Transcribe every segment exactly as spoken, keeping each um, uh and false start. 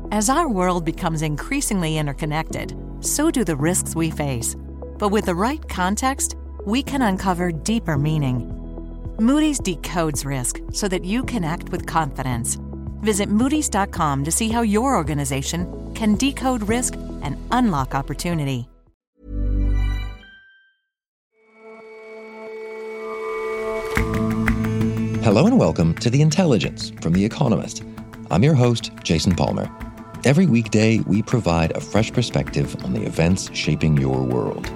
As our world becomes increasingly interconnected, so do the risks we face. But with the right context, we can uncover deeper meaning. Moody's decodes risk so that you can act with confidence. Visit Moody's dot com to see how your organization can decode risk and unlock opportunity. Hello and welcome to The Intelligence from The Economist. I'm your host, Jason Palmer. Every weekday, we provide a fresh perspective on the events shaping your world.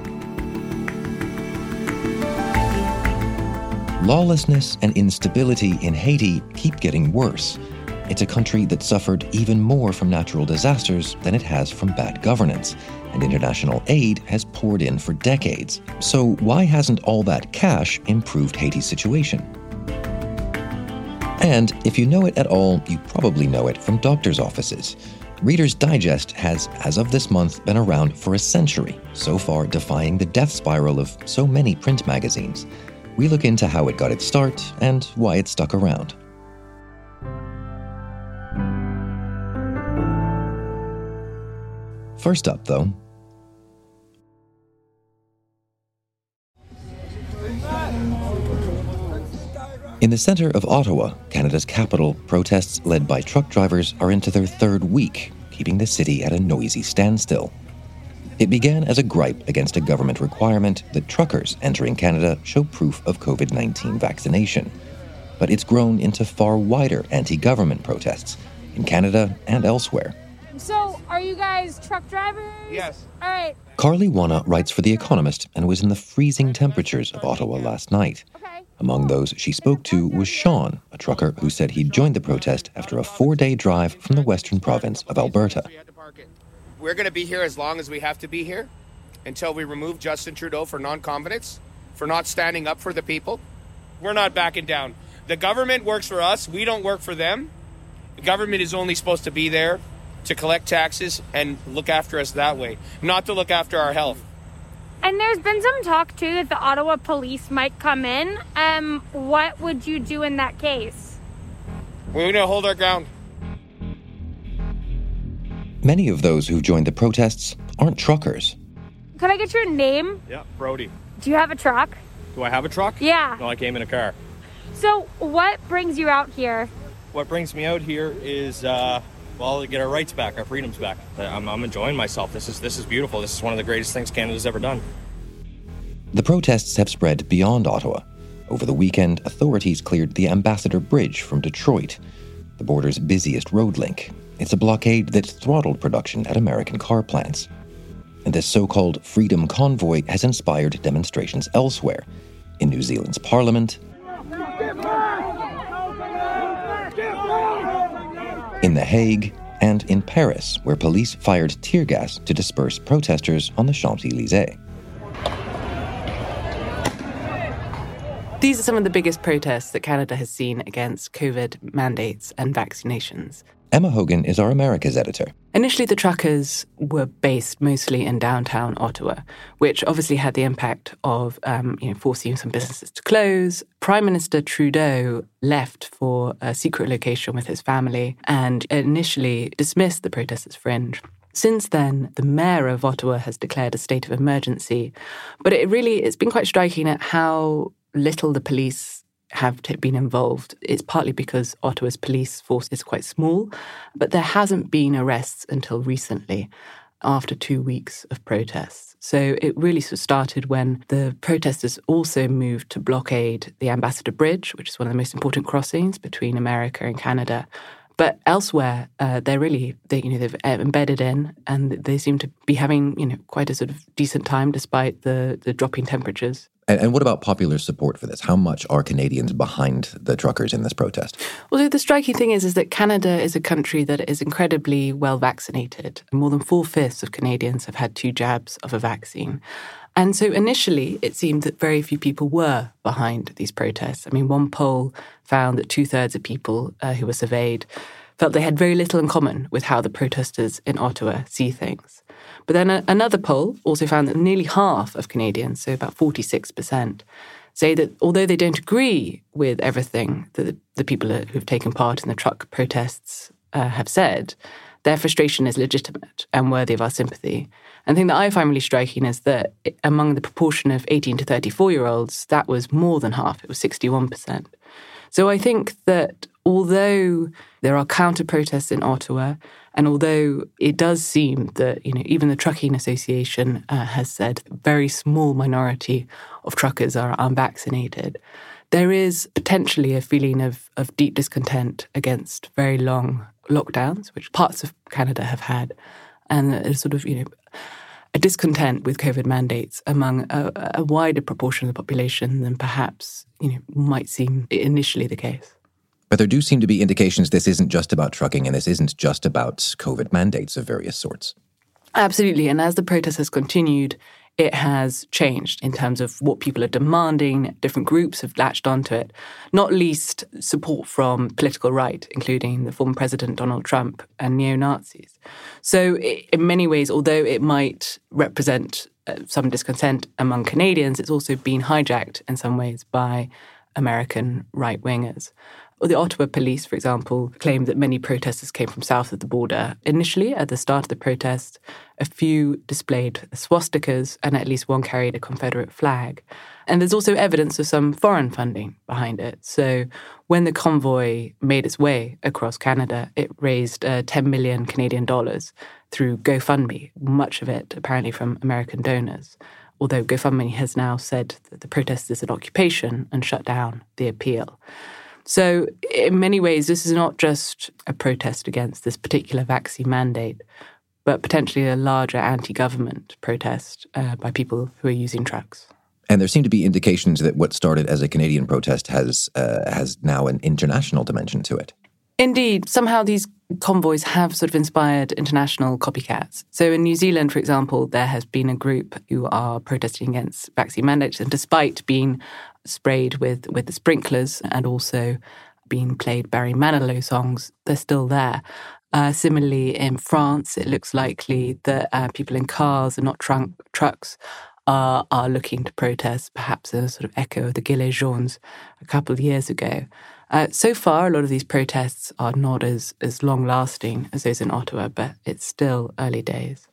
Lawlessness and instability in Haiti keep getting worse. It's a country that suffered even more from natural disasters than it has from bad governance, and international aid has poured in for decades. So why hasn't all that cash improved Haiti's situation? And if you know it at all, you probably know it from doctors' offices. Reader's Digest has, as of this month, been around for a century, so far defying the death spiral of so many print magazines. We look into how it got its start and why it stuck around. First up, though, in the centre of Ottawa, Canada's capital, protests led by truck drivers are into their third week, keeping the city at a noisy standstill. It began as a gripe against a government requirement that truckers entering Canada show proof of covid nineteen vaccination. But it's grown into far wider anti-government protests in Canada and elsewhere. So, are you guys truck drivers? Yes. All right. Carly Wanna writes for The Economist and was in the freezing temperatures of Ottawa last night. Okay. Among those she spoke to was Sean, a trucker who said he'd joined the protest after a four-day drive from the western province of Alberta. We're going to be here as long as we have to be here until we remove Justin Trudeau for non-confidence, for not standing up for the people. We're not backing down. The government works for us. We don't work for them. The government is only supposed to be there to collect taxes and look after us that way, not to look after our health. And there's been some talk, too, that the Ottawa police might come in. Um, what would you do in that case? We're going to hold our ground. Many of those who've joined the protests aren't truckers. Could I get your name? Yeah, Brody. Do you have a truck? Do I have a truck? Yeah. No, I came in a car. So what brings you out here? What brings me out here is, uh, well, to get our rights back, our freedoms back. I'm, I'm enjoying myself. This is this is beautiful. This is one of the greatest things Canada's ever done. The protests have spread beyond Ottawa. Over the weekend, authorities cleared the Ambassador Bridge from Detroit, the border's busiest road link. It's a blockade that's throttled production at American car plants. And this so-called Freedom Convoy has inspired demonstrations elsewhere, in New Zealand's Parliament, in The Hague, and in Paris, where police fired tear gas to disperse protesters on the Champs-Élysées. These are some of the biggest protests that Canada has seen against COVID mandates and vaccinations. Emma Hogan is our Americas editor. Initially, the truckers were based mostly in downtown Ottawa, which obviously had the impact of um, you know, forcing some businesses to close. Prime Minister Trudeau left for a secret location with his family and initially dismissed the protests as fringe. Since then, the mayor of Ottawa has declared a state of emergency, but it really, it's been quite striking at how little the police have been involved. It's partly because Ottawa's police force is quite small, but there hasn't been arrests until recently, after two weeks of protests. So it really sort of started when the protesters also moved to blockade the Ambassador Bridge, which is one of the most important crossings between America and Canada. But elsewhere, uh, they're really, they, you know, they've embedded in, and they seem to be having, you know, quite a sort of decent time despite the, the dropping temperatures. And, and what about popular support for this? How much are Canadians behind the truckers in this protest? Well, so the striking thing is, is that Canada is a country that is incredibly well vaccinated. More than four-fifths of Canadians have had two jabs of a vaccine. And so initially, it seemed that very few people were behind these protests. I mean, one poll found that two-thirds of people uh, who were surveyed felt they had very little in common with how the protesters in Ottawa see things. But then a, another poll also found that nearly half of Canadians, so about forty-six percent, say that although they don't agree with everything that the, the people who've taken part in the truck protests uh, have said, their frustration is legitimate and worthy of our sympathy. And the thing that I find really striking is that among the proportion of eighteen to thirty-four-year-olds, that was more than half. It was sixty-one percent. So I think that although there are counter-protests in Ottawa, and although it does seem that, you know, even the Trucking Association uh, has said a very small minority of truckers are unvaccinated, there is potentially a feeling of, of deep discontent against very long lockdowns, which parts of Canada have had, and a sort of, you know, a discontent with COVID mandates among a, a wider proportion of the population than perhaps, you know, might seem initially the case. But there do seem to be indications this isn't just about trucking and this isn't just about COVID mandates of various sorts. Absolutely. And as the protest has continued, it has changed in terms of what people are demanding. Different groups have latched onto it, not least support from political right, including the former President Donald Trump and neo-Nazis. So in many ways, although it might represent uh, some discontent among Canadians, it's also been hijacked in some ways by American right-wingers. The Ottawa police, for example, claimed that many protesters came from south of the border. Initially, at the start of the protest, a few displayed swastikas and at least one carried a Confederate flag. And there's also evidence of some foreign funding behind it. So when the convoy made its way across Canada, it raised uh, ten million Canadian dollars through GoFundMe, much of it apparently from American donors. Although GoFundMe has now said that the protest is an occupation and shut down the appeal. So in many ways, this is not just a protest against this particular vaccine mandate, but potentially a larger anti-government protest uh, by people who are using trucks. And there seem to be indications that what started as a Canadian protest has uh, has now an international dimension to it. Indeed. Somehow these convoys have sort of inspired international copycats. So in New Zealand, for example, there has been a group who are protesting against vaccine mandates, and despite being sprayed with, with the sprinklers and also being played Barry Manilow songs, they're still there. Uh, similarly, in France, it looks likely that uh, people in cars and not trunk, trucks are, are looking to protest, perhaps a sort of echo of the Gilets Jaunes a couple of years ago. Uh, so far, a lot of these protests are not as, as long-lasting as those in Ottawa, but it's still early days.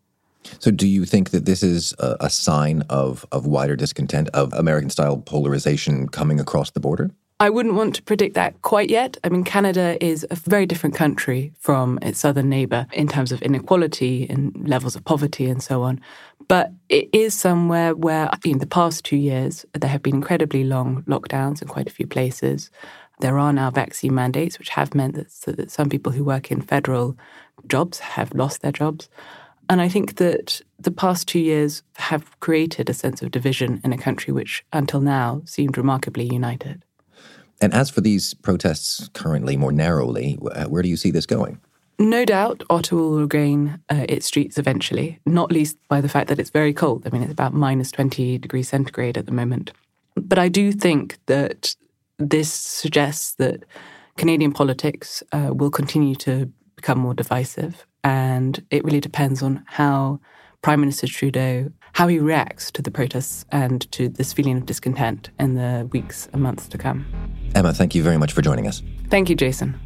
So do you think that this is a, a sign of, of wider discontent, of American-style polarization coming across the border? I wouldn't want to predict that quite yet. I mean, Canada is a very different country from its southern neighbour in terms of inequality and levels of poverty and so on. But it is somewhere where, in the past two years, there have been incredibly long lockdowns in quite a few places. There are now vaccine mandates, which have meant that, so that some people who work in federal jobs have lost their jobs. And I think that the past two years have created a sense of division in a country which, until now, seemed remarkably united. And as for these protests currently, more narrowly, where do you see this going? No doubt Ottawa will regain uh, its streets eventually, not least by the fact that it's very cold. I mean, it's about minus twenty degrees centigrade at the moment. But I do think that this suggests that Canadian politics uh, will continue to become more divisive. And it really depends on how Prime Minister Trudeau, how he reacts to the protests and to this feeling of discontent in the weeks and months to come. Emma, thank you very much for joining us. Thank you, Jason.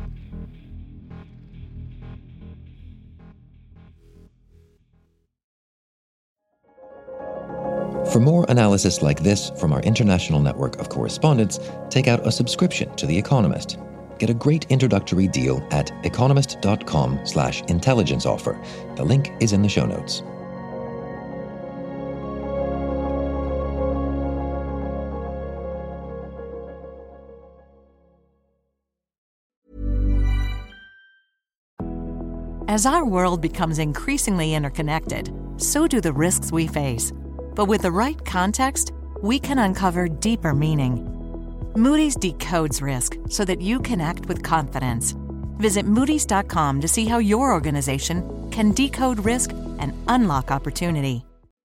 For more analysis like this from our international network of correspondents, take out a subscription to The Economist. Get a great introductory deal at economist.com slash intelligence offer. The link is in the show notes. As our world becomes increasingly interconnected, so do the risks we face. But with the right context, we can uncover deeper meaning. Moody's decodes risk so that you can act with confidence. Visit Moody's dot com to see how your organization can decode risk and unlock opportunity.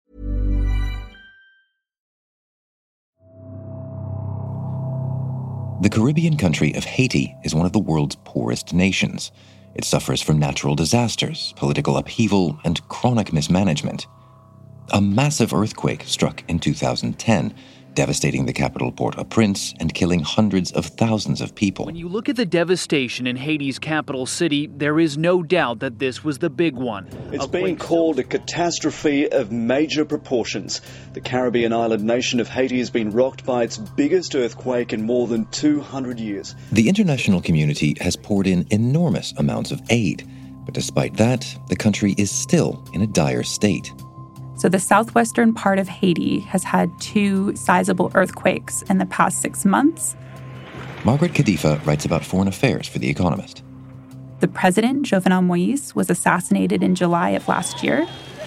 The Caribbean country of Haiti is one of the world's poorest nations. It suffers from natural disasters, political upheaval, and chronic mismanagement. A massive earthquake struck in two thousand ten, devastating the capital Port-au-Prince and killing hundreds of thousands of people. When you look at the devastation in Haiti's capital city, there is no doubt that this was the big one. It's being called a catastrophe of major proportions. The Caribbean island nation of Haiti has been rocked by its biggest earthquake in more than two hundred years. The international community has poured in enormous amounts of aid, but despite that, the country is still in a dire state. So the southwestern part of Haiti has had two sizable earthquakes in the past six months. Margaret Kadifa writes about foreign affairs for The Economist. The president, Jovenel Moïse, was assassinated in July of last year.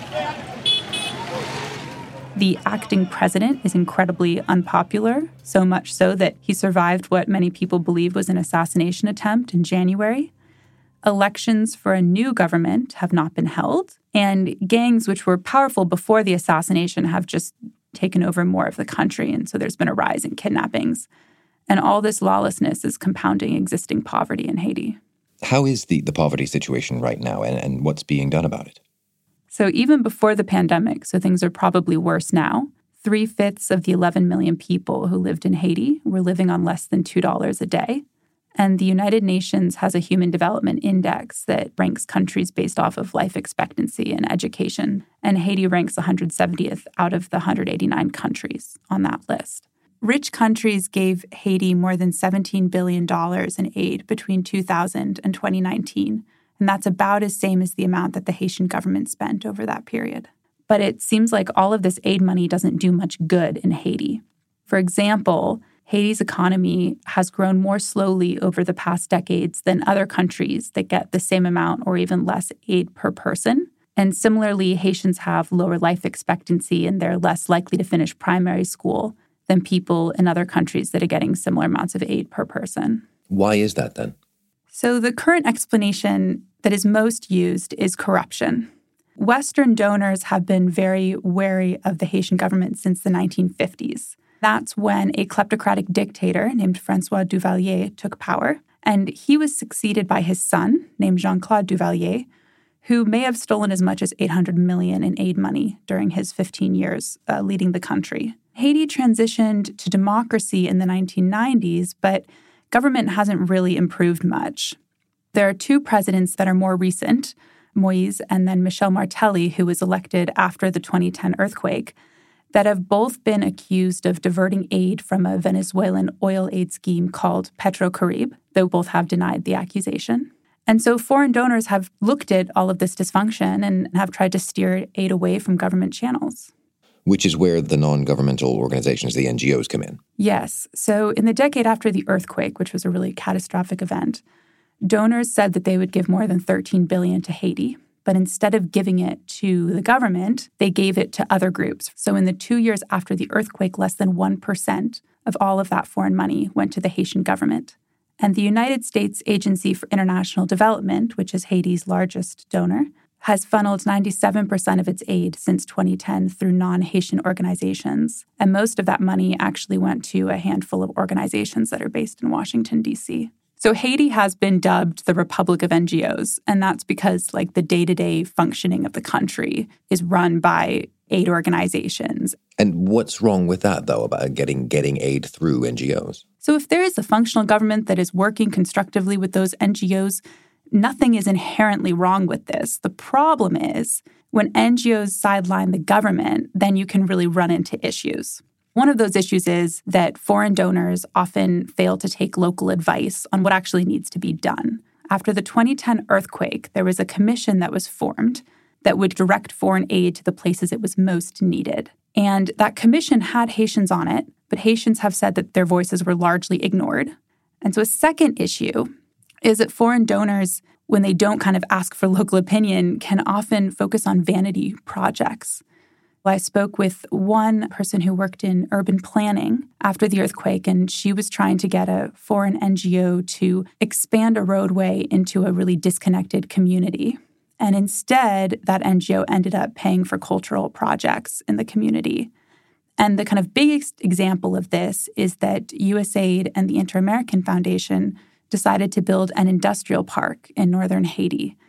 The acting president is incredibly unpopular, so much so that he survived what many people believe was an assassination attempt in January. Elections for a new government have not been held, and gangs which were powerful before the assassination have just taken over more of the country, and so there's been a rise in kidnappings. And all this lawlessness is compounding existing poverty in Haiti. How is the, the poverty situation right now, and, and what's being done about it? So even before the pandemic, so things are probably worse now, three-fifths of the eleven million people who lived in Haiti were living on less than two dollars a day. And the United Nations has a Human Development Index that ranks countries based off of life expectancy and education. And Haiti ranks one hundred seventieth out of the one hundred eighty-nine countries on that list. Rich countries gave Haiti more than seventeen billion dollars in aid between two thousand and twenty nineteen. And that's about as same as the amount that the Haitian government spent over that period. But it seems like all of this aid money doesn't do much good in Haiti. For example, Haiti's economy has grown more slowly over the past decades than other countries that get the same amount or even less aid per person. And similarly, Haitians have lower life expectancy and they're less likely to finish primary school than people in other countries that are getting similar amounts of aid per person. Why is that then? So the current explanation that is most used is corruption. Western donors have been very wary of the Haitian government since the nineteen fifties. That's when a kleptocratic dictator named François Duvalier took power, and he was succeeded by his son, named Jean-Claude Duvalier, who may have stolen as much as eight hundred million dollars in aid money during his fifteen years uh, leading the country. Haiti transitioned to democracy in the nineteen nineties, but government hasn't really improved much. There are two presidents that are more recent, Moïse and then Michel Martelly, who was elected after the twenty ten earthquake, that have both been accused of diverting aid from a Venezuelan oil aid scheme called PetroCaribe, though both have denied the accusation. And so foreign donors have looked at all of this dysfunction and have tried to steer aid away from government channels. Which is where the non-governmental organizations, the N G Os, come in. Yes. So in the decade after the earthquake, which was a really catastrophic event, donors said that they would give more than thirteen billion dollars to Haiti. But instead of giving it to the government, they gave it to other groups. So in the two years after the earthquake, less than one percent of all of that foreign money went to the Haitian government. And the United States Agency for International Development, which is Haiti's largest donor, has funneled ninety-seven percent of its aid since twenty ten through non-Haitian organizations. And most of that money actually went to a handful of organizations that are based in Washington, D C. So Haiti has been dubbed the Republic of N G Os, and that's because like the day-to-day functioning of the country is run by aid organizations. And what's wrong with that, though, about getting getting aid through N G Os? So if there is a functional government that is working constructively with those N G Os, nothing is inherently wrong with this. The problem is when N G Os sideline the government, then you can really run into issues. One of those issues is that foreign donors often fail to take local advice on what actually needs to be done. After the twenty ten earthquake, there was a commission that was formed that would direct foreign aid to the places it was most needed. And that commission had Haitians on it, but Haitians have said that their voices were largely ignored. And so a second issue is that foreign donors, when they don't kind of ask for local opinion, can often focus on vanity projects. I spoke with one person who worked in urban planning after the earthquake, and she was trying to get a foreign N G O to expand a roadway into a really disconnected community. And instead, that N G O ended up paying for cultural projects in the community. And the kind of biggest example of this is that U S A I D and the Inter-American Foundation decided to build an industrial park in northern Haiti.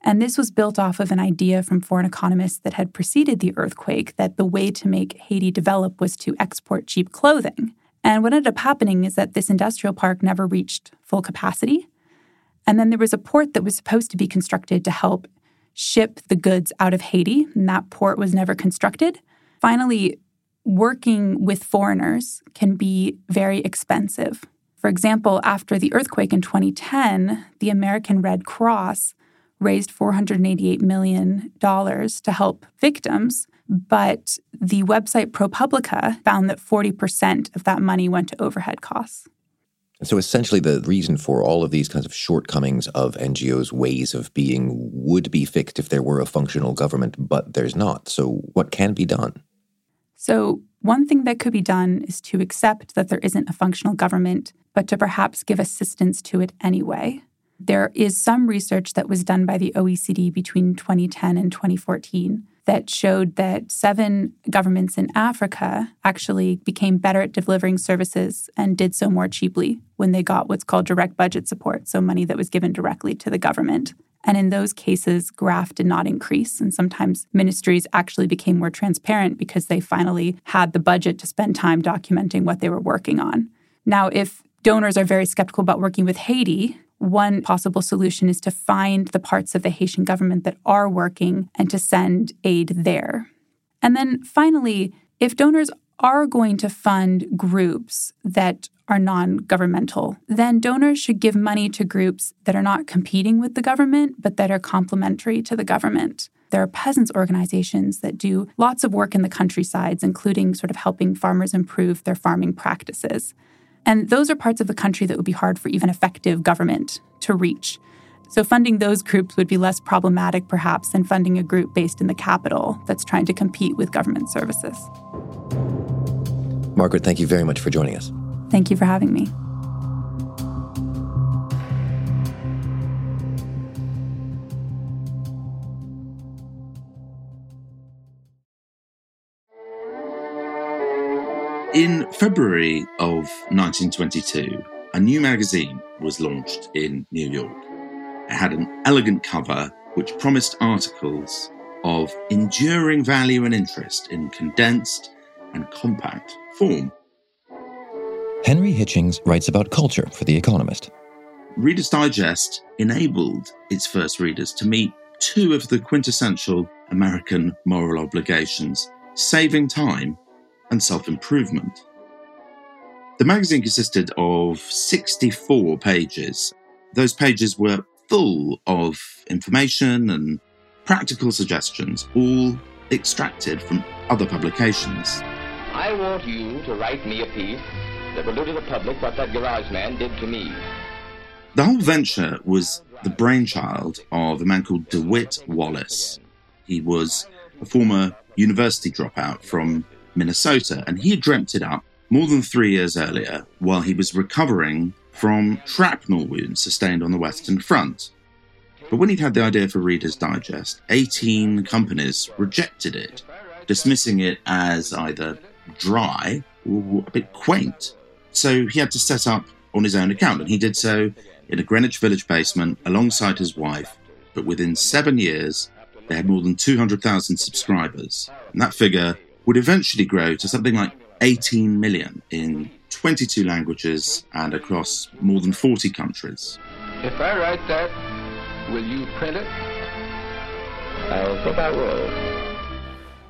And this was built off of an idea from foreign economists that had preceded the earthquake that the way to make Haiti develop was to export cheap clothing. And what ended up happening is that this industrial park never reached full capacity. And then there was a port that was supposed to be constructed to help ship the goods out of Haiti, and that port was never constructed. Finally, working with foreigners can be very expensive. For example, after the earthquake in twenty ten, the American Red Cross raised four hundred eighty-eight million dollars to help victims, but the website ProPublica found that forty percent of that money went to overhead costs. So essentially the reason for all of these kinds of shortcomings of N G Os' ways of being would be fixed if there were a functional government, but there's not. So what can be done? So one thing that could be done is to accept that there isn't a functional government, but to perhaps give assistance to it anyway. There is some research that was done by the O E C D between twenty ten and twenty fourteen that showed that seven governments in Africa actually became better at delivering services and did so more cheaply when they got what's called direct budget support, so money that was given directly to the government. And in those cases, graft did not increase. And sometimes ministries actually became more transparent because they finally had the budget to spend time documenting what they were working on. Now, if donors are very skeptical about working with Haiti, one possible solution is to find the parts of the Haitian government that are working and to send aid there. And then finally, if donors are going to fund groups that are non-governmental, then donors should give money to groups that are not competing with the government, but that are complementary to the government. There are peasants' organizations that do lots of work in the countrysides, including sort of helping farmers improve their farming practices. And those are parts of the country that would be hard for even effective government to reach. So funding those groups would be less problematic, perhaps, than funding a group based in the capital that's trying to compete with government services. Margaret, thank you very much for joining us. Thank you for having me. In February of nineteen twenty-two, a new magazine was launched in New York. It had an elegant cover which promised articles of enduring value and interest in condensed and compact form. Henry Hitchings writes about culture for The Economist. Reader's Digest enabled its first readers to meet two of the quintessential American moral obligations, saving time and self-improvement. The magazine consisted of sixty-four pages. Those pages were full of information and practical suggestions, all extracted from other publications. I want you to write me a piece that will do to the public what that garage man did to me. The whole venture was the brainchild of a man called DeWitt Wallace. He was a former university dropout from Minnesota, and he had dreamt it up more than three years earlier while he was recovering from shrapnel wounds sustained on the Western Front. But when he'd had the idea for Reader's Digest, eighteen companies rejected it, dismissing it as either dry or a bit quaint. So he had to set up on his own account, and he did so in a Greenwich Village basement alongside his wife. But within seven years, they had more than two hundred thousand subscribers. And that figure would eventually grow to something like eighteen million in twenty-two languages and across more than forty countries. If I write that, will you print it? I think I will.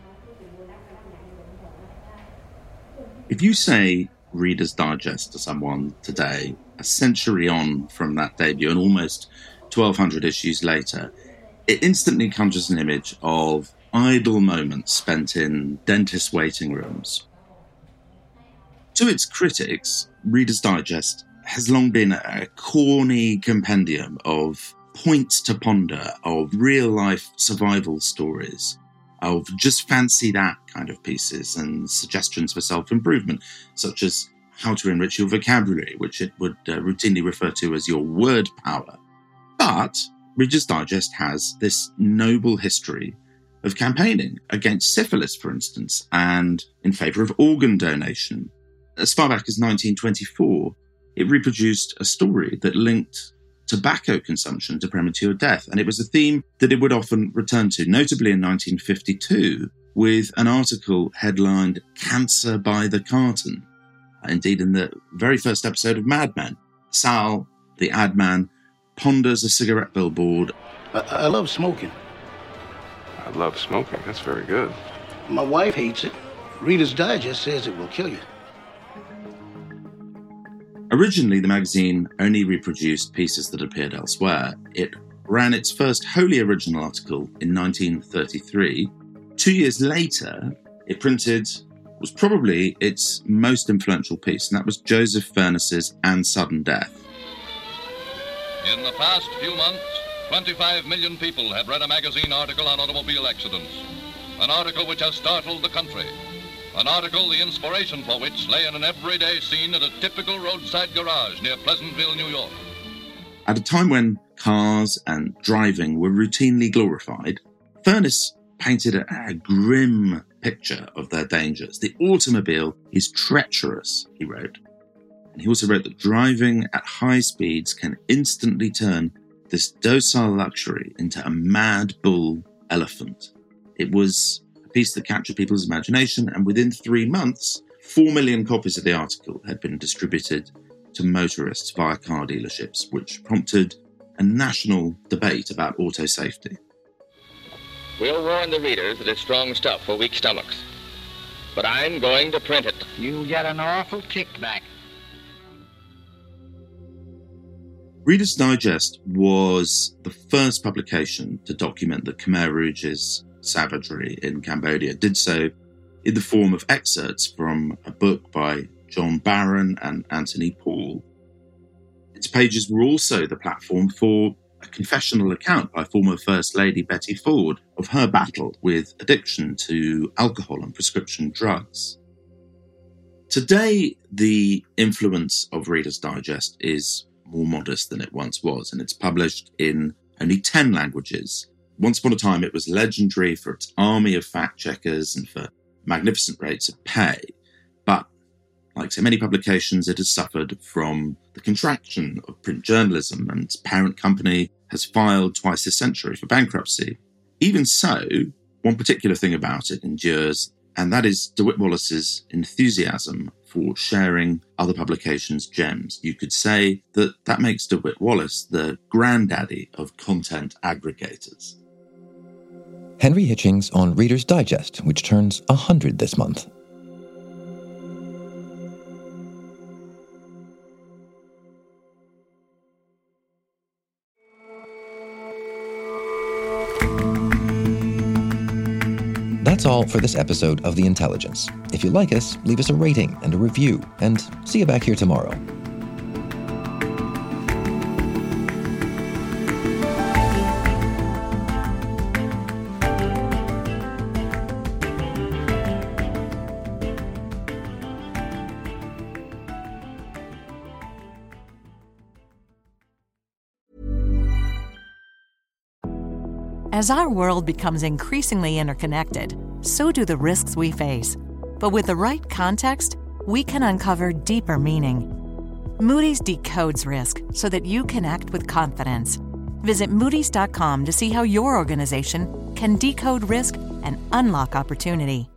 If you say Reader's Digest to someone today, a century on from that debut and almost twelve hundred issues later, it instantly conjures an image of idle moments spent in dentist waiting rooms. To its critics, Reader's Digest has long been a corny compendium of points to ponder, of real-life survival stories, of just fancy that kind of pieces and suggestions for self-improvement, such as how to enrich your vocabulary, which it would uh, routinely refer to as your word power. But Reader's Digest has this noble history of campaigning against syphilis, for instance, and in favour of organ donation. As far back as nineteen twenty-four, it reproduced a story that linked tobacco consumption to premature death. And it was a theme that it would often return to, notably in nineteen fifty-two, with an article headlined "Cancer by the Carton." Indeed, in the very first episode of Mad Men, Sal, the ad man, ponders a cigarette billboard. I, I love smoking. I love smoking. That's very good. My wife hates it. Reader's Digest says it will kill you. Originally, the magazine only reproduced pieces that appeared elsewhere. It ran its first wholly original article in nineteen thirty-three. Two years later, it printed was probably its most influential piece, and that was Joseph Furness's And Sudden Death. In the past few months, twenty-five million people have read a magazine article on automobile accidents. An article which has startled the country. An article the inspiration for which lay in an everyday scene at a typical roadside garage near Pleasantville, New York. At a time when cars and driving were routinely glorified, Furness painted a, a grim picture of their dangers. The automobile is treacherous, he wrote. And he also wrote that driving at high speeds can instantly turn this docile luxury into a mad bull elephant. It was a piece that captured people's imagination, and within three months, four million copies of the article had been distributed to motorists via car dealerships, which prompted a national debate about auto safety. We'll warn the readers that it's strong stuff for weak stomachs. But I'm going to print it. You get an awful kickback. Reader's Digest was the first publication to document the Khmer Rouge's savagery in Cambodia. It did so in the form of excerpts from a book by John Barron and Anthony Paul. Its pages were also the platform for a confessional account by former First Lady Betty Ford of her battle with addiction to alcohol and prescription drugs. Today, the influence of Reader's Digest is more modest than it once was, and it's published in only ten languages. Once upon a time, it was legendary for its army of fact-checkers and for magnificent rates of pay. But, like so many publications, it has suffered from the contraction of print journalism, and its parent company has filed twice this century for bankruptcy. Even so, one particular thing about it endures, and that is DeWitt Wallace's enthusiasm for sharing other publications' gems. You could say that that makes DeWitt Wallace the granddaddy of content aggregators. Henry Hitchings on Reader's Digest, which turns one hundred this month. That's all for this episode of The Intelligence. If you like us, leave us a rating and a review, and see you back here tomorrow. As our world becomes increasingly interconnected, so do the risks we face. But with the right context, we can uncover deeper meaning. Moody's decodes risk so that you can act with confidence. Visit Moody's dot com to see how your organization can decode risk and unlock opportunity.